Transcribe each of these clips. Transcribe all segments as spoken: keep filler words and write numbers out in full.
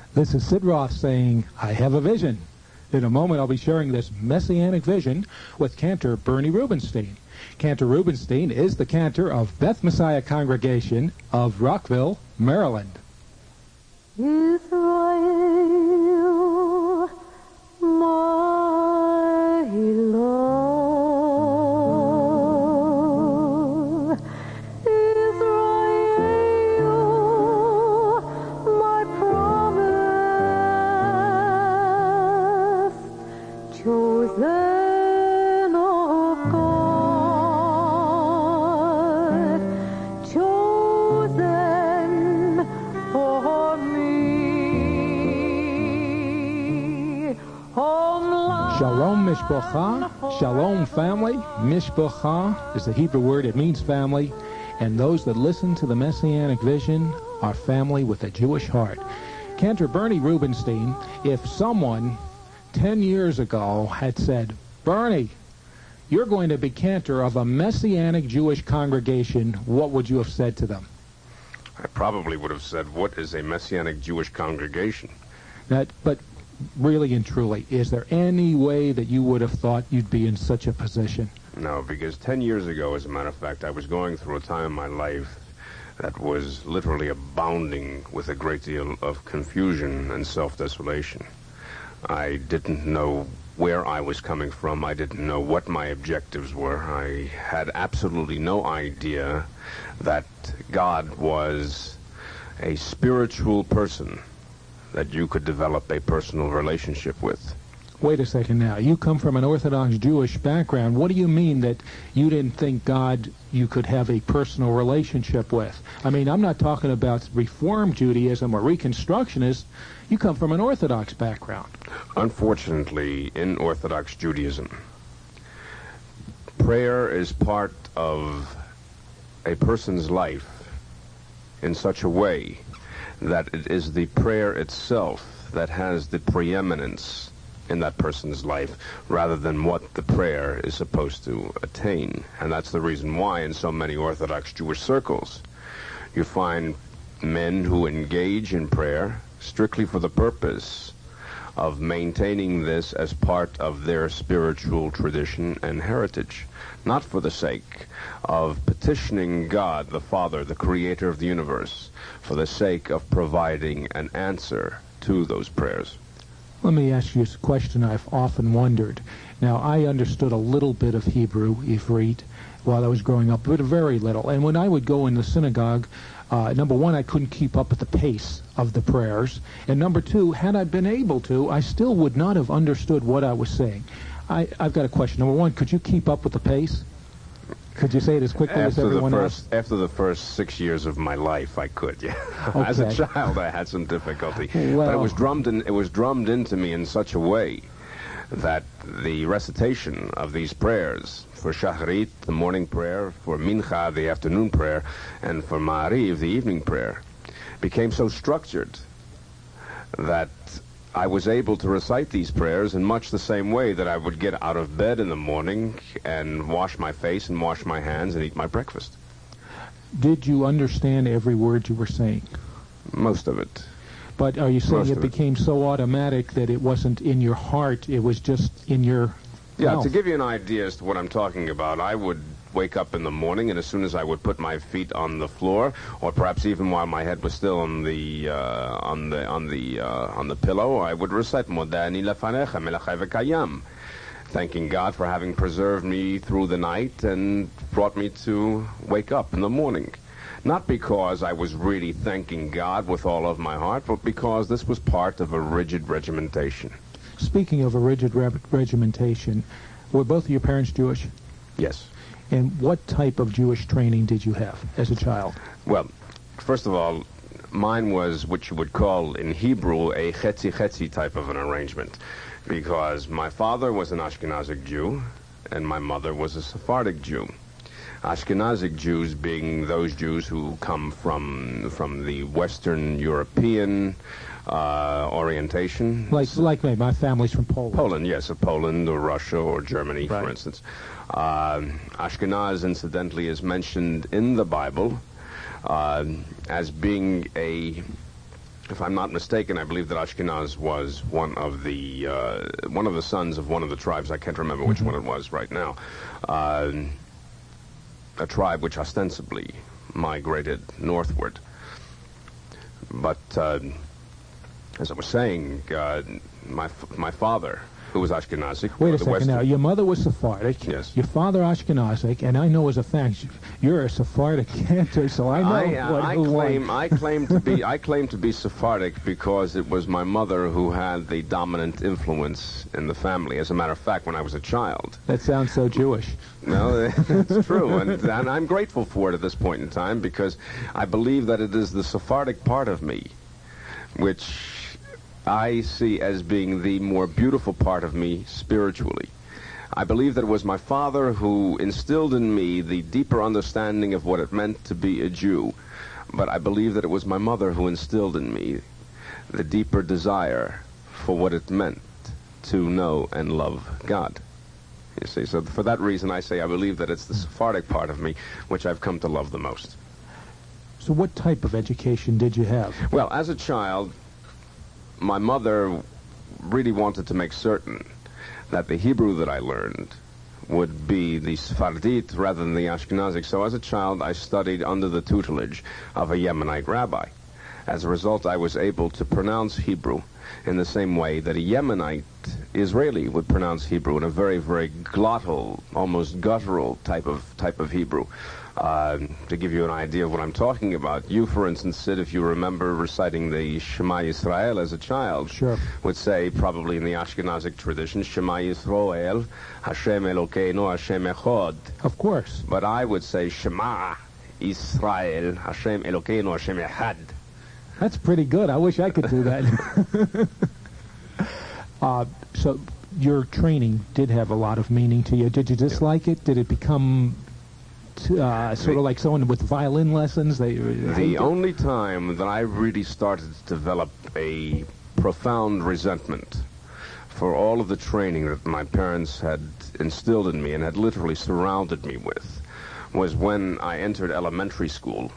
This is Sid Roth saying, I have a vision. In a moment, I'll be sharing this messianic vision with Cantor Bernie Rubenstein. Cantor Rubenstein is the cantor of Beth Messiah Congregation of Rockville, Maryland. Israel, my love, Israel, my promise, chosen of God, chosen for me. Shalom Mishpacha, Shalom family. Mishpacha is the Hebrew word. It means family. And those that listen to the Messianic vision are family with a Jewish heart. Cantor Bernie Rubenstein, if someone ten years ago had said, Bernie, you're going to be cantor of a Messianic Jewish congregation, what would you have said to them? I probably would have said, what is a Messianic Jewish congregation? That, but really and truly, is there any way that you would have thought you'd be in such a position? No, because ten years ago, as a matter of fact, I was going through a time in my life that was literally abounding with a great deal of confusion and self-desolation. I didn't know where I was coming from. I didn't know what my objectives were. I had absolutely no idea that God was a spiritual person that you could develop a personal relationship with. Wait a second now. You come from an Orthodox Jewish background. What do you mean that you didn't think God you could have a personal relationship with? I mean, I'm not talking about Reform Judaism or Reconstructionist. You come from an Orthodox background. Unfortunately, in Orthodox Judaism, prayer is part of a person's life in such a way that it is the prayer itself that has the preeminence in that person's life rather than what the prayer is supposed to attain. And that's the reason why in so many Orthodox Jewish circles you find men who engage in prayer strictly for the purpose of maintaining this as part of their spiritual tradition and heritage, not for the sake of petitioning God, the Father, the Creator of the universe, for the sake of providing an answer to those prayers. Let me ask you a question I've often wondered. Now, I understood a little bit of Hebrew, Ivrit, while I was growing up, but very little. And when I would go in the synagogue, uh, number one, I couldn't keep up with the pace of the prayers. And number two, had I been able to, I still would not have understood what I was saying. I, I've got a question. Number one, could you keep up with the pace? Could you say it as quickly after as everyone the first, else? After the first six years of my life, I could, yeah. Okay. As a child, I had some difficulty. Well, but it was drummed in, it was drummed into me in such a way that the recitation of these prayers, for Shacharit, the morning prayer, for Mincha, the afternoon prayer, and for Ma'ariv, the evening prayer, became so structured that I was able to recite these prayers in much the same way that I would get out of bed in the morning and wash my face and wash my hands and eat my breakfast. Did you understand every word you were saying? Most of it. But are you saying Most it of it. became so automatic that it wasn't in your heart, it was just in your Yeah, mouth? to give you an idea as to what I'm talking about, I would wake up in the morning, and as soon as I would put my feet on the floor, or perhaps even while my head was still on the uh, on the on the uh, on the pillow, I would recite Modani lefanecha melachai v'kayam, thanking God for having preserved me through the night and brought me to wake up in the morning. Not because I was really thanking God with all of my heart, but because this was part of a rigid regimentation. Speaking of a rigid re- regimentation, were both of your parents Jewish? Yes. And what type of Jewish training did you have as a child? Well, first of all, mine was what you would call in Hebrew a chetzi-chetzi type of an arrangement, because my father was an Ashkenazic Jew and my mother was a Sephardic Jew. Ashkenazic Jews being those Jews who come from from the Western European uh, orientation. Like like me, my family's from Poland. Poland, yes, of Poland or Russia or Germany, Right. for instance. Uh, Ashkenaz, incidentally, is mentioned in the Bible uh, as being a if I'm not mistaken, I believe that Ashkenaz was one of the uh, one of the sons of one of the tribes. I can't remember which Mhm. one it was right now. Uh, a tribe which ostensibly migrated northward. But uh, as I was saying, uh, my f- my father, who was Ashkenazic, Wait a the second Western- now. Your mother was Sephardic. Yes. Your father Ashkenazic, and I know as a fact you're a Sephardic cantor, so I know I, uh, what I who claim won. I claim to be I claim to be Sephardic because it was my mother who had the dominant influence in the family. As a matter of fact, when I was a child. That sounds so Jewish. No, it's true, and, and I'm grateful for it at this point in time because I believe that it is the Sephardic part of me, which I see as being the more beautiful part of me spiritually. I believe that it was my father who instilled in me the deeper understanding of what it meant to be a Jew, but I believe that it was my mother who instilled in me the deeper desire for what it meant to know and love God. You see, so for that reason I say I believe that it's the Sephardic part of me which I've come to love the most. So what type of education did you have? Well, as a child, my mother really wanted to make certain that the Hebrew that I learned would be the Sephardit rather than the Ashkenazic. So as a child, I studied under the tutelage of a Yemenite rabbi. As a result, I was able to pronounce Hebrew in the same way that a Yemenite Israeli would pronounce Hebrew, in a very, very glottal, almost guttural type of type of Hebrew. Uh, to give you an idea of what I'm talking about, you, for instance, Sid, if you remember reciting the Shema Yisrael as a child, Sure. would say, probably in the Ashkenazic tradition, Shema Yisrael, Hashem Elokeinu, Hashem Echad. Of course. But I would say, Shema Yisrael, Hashem Elokeinu, Hashem Echad. That's pretty good. I wish I could do that. uh, so your training did have a lot of meaning to you. Did you dislike it? Did it become t- uh, sort of like someone with violin lessons? They, The only time that I really started to develop a profound resentment for all of the training that my parents had instilled in me and had literally surrounded me with was when I entered elementary school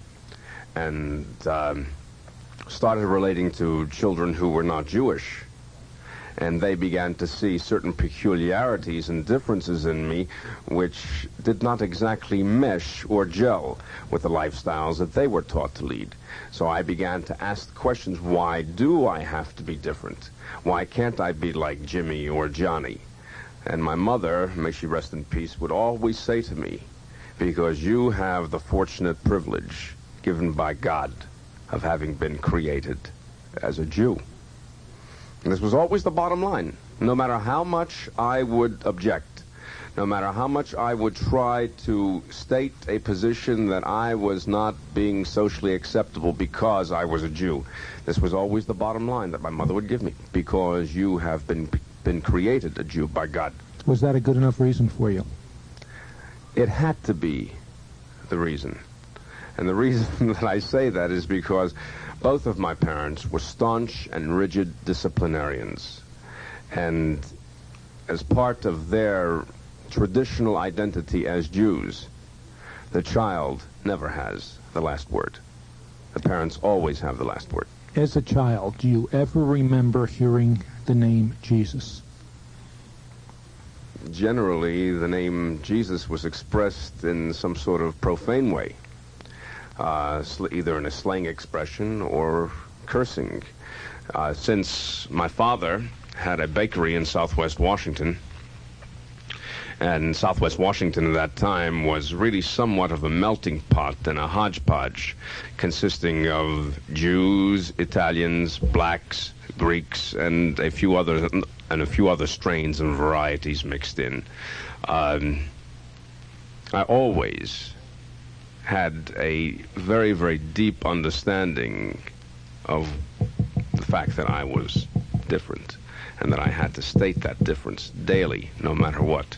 and um, started relating to children who were not Jewish. And they began to see certain peculiarities and differences in me which did not exactly mesh or gel with the lifestyles that they were taught to lead. So I began to ask questions, why do I have to be different? Why can't I be like Jimmy or Johnny? And my mother, may she rest in peace, would always say to me, because you have the fortunate privilege given by God of having been created as a Jew. And this was always the bottom line. No matter how much I would object, no matter how much I would try to state a position that I was not being socially acceptable because I was a Jew, this was always the bottom line that my mother would give me, because you have been been created a Jew by God. Was that a good enough reason for you? It had to be the reason. And the reason that I say that is because both of my parents were staunch and rigid disciplinarians. And as part of their traditional identity as Jews, the child never has the last word. The parents always have the last word. As a child, do you ever remember hearing the name Jesus? Generally, the name Jesus was expressed in some sort of profane way. Uh, sl- either in a slang expression or cursing. Uh, since my father had a bakery in Southwest Washington, and Southwest Washington at that time was really somewhat of a melting pot and a hodgepodge consisting of Jews, Italians, blacks, Greeks, and a few other and a few other strains and varieties mixed in. Um, I always had a very, very deep understanding of the fact that I was different and that I had to state that difference daily, no matter what.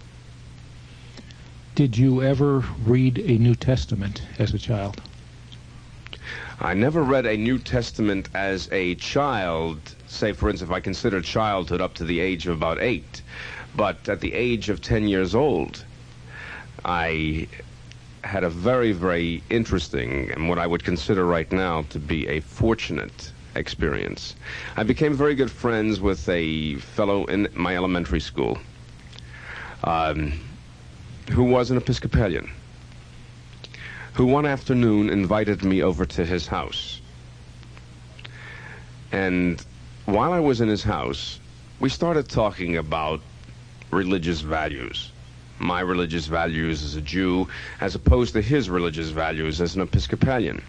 Did you ever read a New Testament as a child? I never read a New Testament as a child, say, for instance, if I consider childhood up to the age of about eight. But at the age of ten years old, I had a very, very interesting and what I would consider right now to be a fortunate experience. I became very good friends with a fellow in my elementary school um, who was an Episcopalian, who one afternoon invited me over to his house. And while I was in his house, we started talking about religious values. My religious values as a Jew, as opposed to his religious values as an Episcopalian.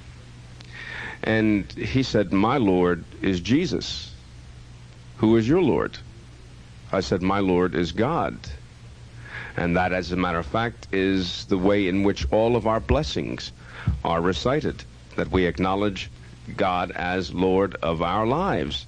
And he said, "My Lord is Jesus. Who is your Lord?" I said, "My Lord is God." And that, as a matter of fact, is the way in which all of our blessings are recited, that we acknowledge God as Lord of our lives.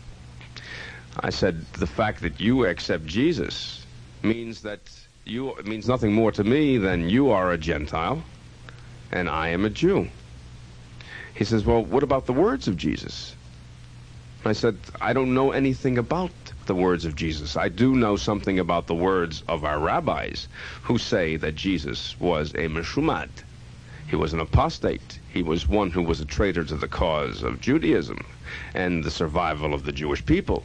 I said, the fact that you accept Jesus means that you, it means nothing more to me than you are a Gentile and I am a Jew. He says, "Well, what about the words of Jesus?" I said, "I don't know anything about the words of Jesus. I do know something about the words of our rabbis who say that Jesus was a meshumad. He was an apostate. He was one who was a traitor to the cause of Judaism and the survival of the Jewish people."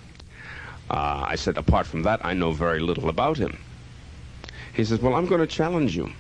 Uh, I said, "Apart from that, I know very little about him." He says, "Well, I'm going to challenge you."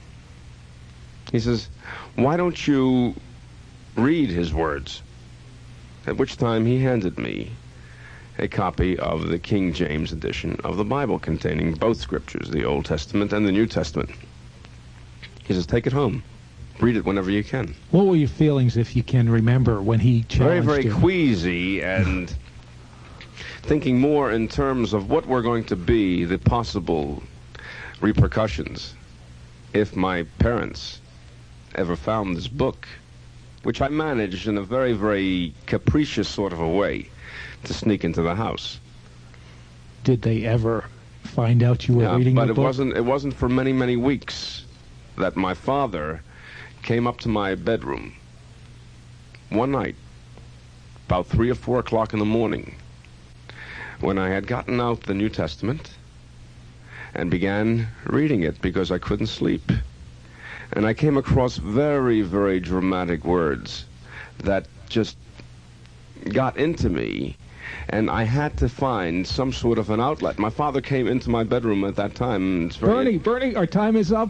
He says, "Why don't you read his words?" At which time he handed me a copy of the King James edition of the Bible containing both scriptures, the Old Testament and the New Testament. He says, "Take it home. Read it whenever you can." What were your feelings, if you can remember, when he Very, challenged very you? queasy and thinking more in terms of what were going to be the possible repercussions if my parents ever found this book, which I managed in a very, very capricious sort of a way to sneak into the house. Did they ever find out you were Yeah, reading but the it book? wasn't. It wasn't for many, many weeks that my father came up to my bedroom one night, about three or four o'clock in the morning, when I had gotten out the New Testament and began reading it because I couldn't sleep. And I came across very, very dramatic words that just got into me, and I had to find some sort of an outlet. My father came into my bedroom at that time. And it's very Bernie, Bernie, our time is up.